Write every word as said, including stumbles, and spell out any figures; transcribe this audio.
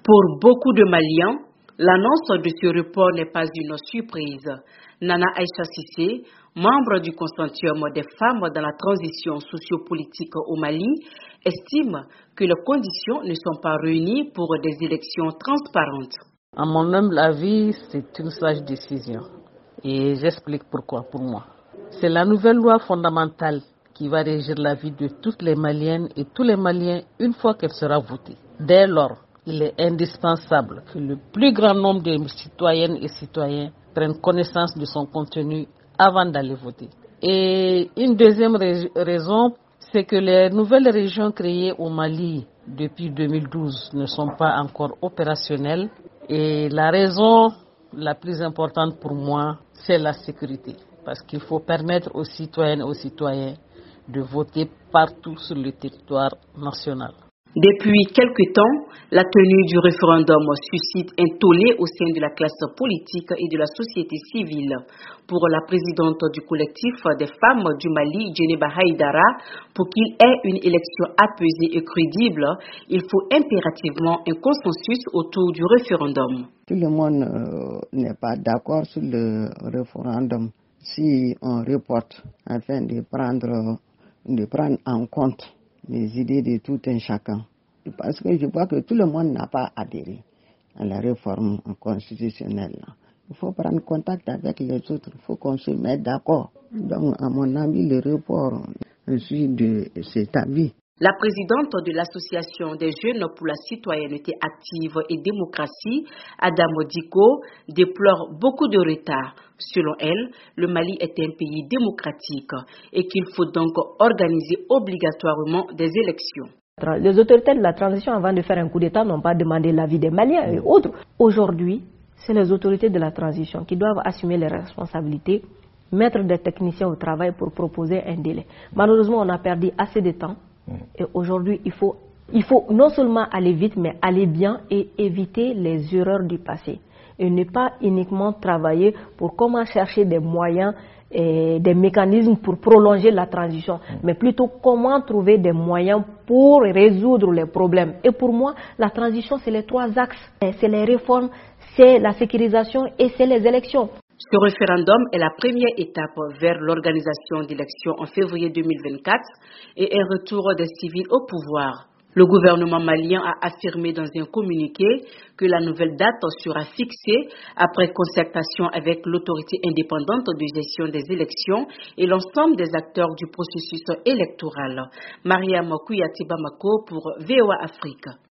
Pour beaucoup de Maliens, l'annonce de ce report n'est pas une surprise. Nana Aïcha Sissé, membre du consortium des femmes dans la transition sociopolitique au Mali, estime que les conditions ne sont pas réunies pour des élections transparentes. À mon humble avis, c'est une sage décision. Et j'explique pourquoi pour moi. C'est la nouvelle loi fondamentale qui va régir la vie de toutes les Maliennes et tous les Maliens une fois qu'elle sera votée. Dès lors, il est indispensable que le plus grand nombre de citoyennes et citoyens prennent connaissance de son contenu avant d'aller voter. Et une deuxième raison, c'est que les nouvelles régions créées au Mali depuis deux mille douze ne sont pas encore opérationnelles. Et la raison la plus importante pour moi, c'est la sécurité. Parce qu'il faut permettre aux citoyennes et aux citoyens de voter partout sur le territoire national. Depuis quelque temps, la tenue du référendum suscite un tollé au sein de la classe politique et de la société civile. Pour la présidente du collectif des femmes du Mali, Djeneba Haïdara, pour qu'il ait une élection apaisée et crédible, il faut impérativement un consensus autour du référendum. Tout le monde euh, n'est pas d'accord sur le référendum. Si on reporte afin de prendre, de prendre en compte les idées de tout un chacun. Parce que je vois que tout le monde n'a pas adhéré à la réforme constitutionnelle. Il faut prendre contact avec les autres, il faut qu'on se mette d'accord. Donc, à mon avis, le report, je suis de cet avis. La présidente de l'Association des jeunes pour la citoyenneté active et démocratie, Adamo Diko, déplore beaucoup de retard. Selon elle, le Mali est un pays démocratique et qu'il faut donc organiser obligatoirement des élections. Les autorités de la transition, avant de faire un coup d'État, n'ont pas demandé l'avis des Maliens et autres. Aujourd'hui, c'est les autorités de la transition qui doivent assumer les responsabilités, mettre des techniciens au travail pour proposer un délai. Malheureusement, on a perdu assez de temps. Et aujourd'hui, il faut, il faut non seulement aller vite, mais aller bien et éviter les erreurs du passé. Et ne pas uniquement travailler pour comment chercher des moyens et des mécanismes pour prolonger la transition, mais plutôt comment trouver des moyens pour résoudre les problèmes. Et pour moi, la transition, c'est les trois axes. C'est les réformes, c'est la sécurisation et c'est les élections. Ce référendum est la première étape vers l'organisation d'élections en février deux mille vingt-quatre et un retour des civils au pouvoir. Le gouvernement malien a affirmé dans un communiqué que la nouvelle date sera fixée après concertation avec l'autorité indépendante de gestion des élections et l'ensemble des acteurs du processus électoral. Mariam Kouyati Bamako pour V O A Afrique.